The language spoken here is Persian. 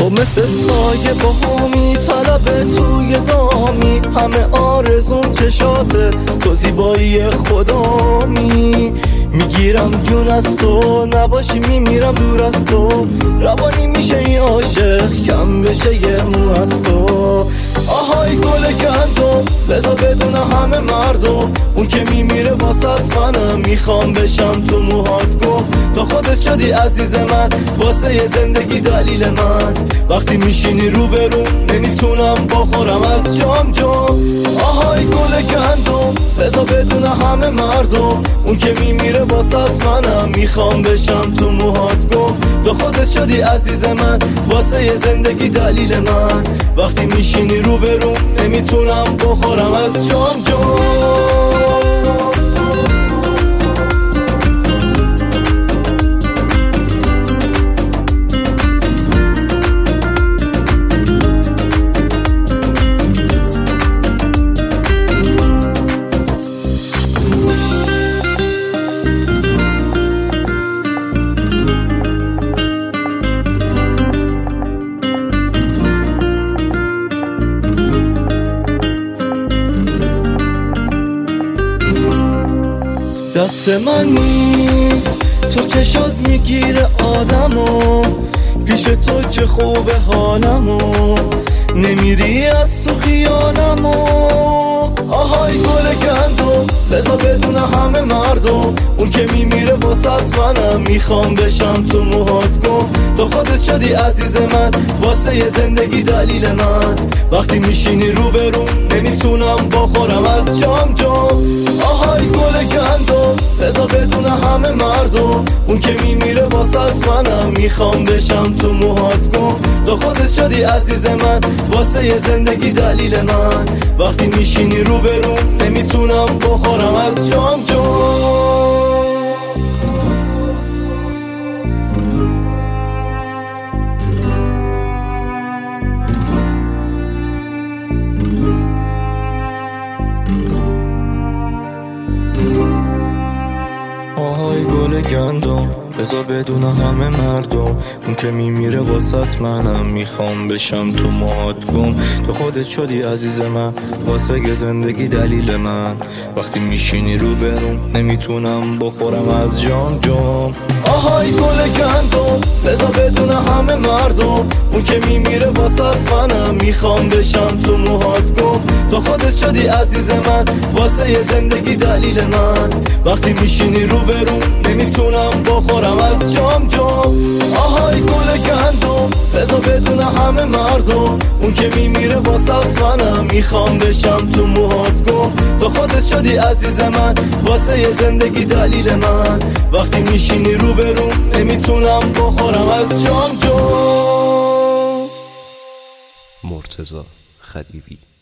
تو مثل سایه باهمی، طلب توی دامی، همه آرزون چشاته، تو زیبایی خدامی. میگیرم جون از تو، نباشی میمیرم دور از تو، روانی میشه یه عاشق کم بشه یه مو از تو. آهای گل گندم بذار بدونه همه مردم، اون که میمیره واسط منم، میخوام بشم تو موهات گم. تو خودت شدی عزیز من، واسه یه زندگی دلیل من، وقتی میشینی روبرو نمیتونم بخورم از جام جام. آهای گل گندم بذار بدونه همه مردم، اون که میمیره واسط منم، میخوام بشم تو موهات گم. تو خودت شدی عزیز من، واسه یه زندگی دلیل من، وقتی میشینی روبرو نمیتونم بخورم از جام جام. دست من نیست تو چشات میگیره آدمو، پیش تو چه خوبه حالمو، نمیری از تو خیالمو. آهای گل گندم بذار بدونه همه مردم، اون که میمیره واسط منم، میخوام بشم تو موهات گم. تو خودت شدی عزیز من، واسه یه زندگی دلیل من، وقتی میشینی روبرو نمیتونم بخورم از جام جام. آهای گل گندم بذار بدونه همه مردم، اون که میمیره واسط منم، میخوام بشم تو موهات گم. تو خودت شدی عزیز من، واسه یه زندگی دلیل من، وقتی میشینی روبرو نمیتونم بخورم از جام جام. آهای گل گندم بذار بدونه همه مردم، اون که میمیره واسط منم، میخوام بشم تو موهات گم. تو خودت شدی عزیز من، واسه یه زندگی دلیل من، وقتی میشینی روبرون نمیتونم بخورم از جام جام. آهای گل گندم بذار بدونه همه مردم، اون که میمیره واسط منم، میخوام بشم تو موهات گم. تو خودت شدی عزیز من، واسه یه زندگی دلیل من، وقتی میشینی روبرو نمیتونم بخورم از جام جام. آهای گل گندم بذار بدونه همه مردم، اون که میمیره واسط منم، میخوام بشم تو موهات گم. تو خودت شدی عزیز من، واسه یه زندگی دلیل من، وقتی میشینی روبرو نمیتونم بخورم از جام جام. مرتضی خدیوی.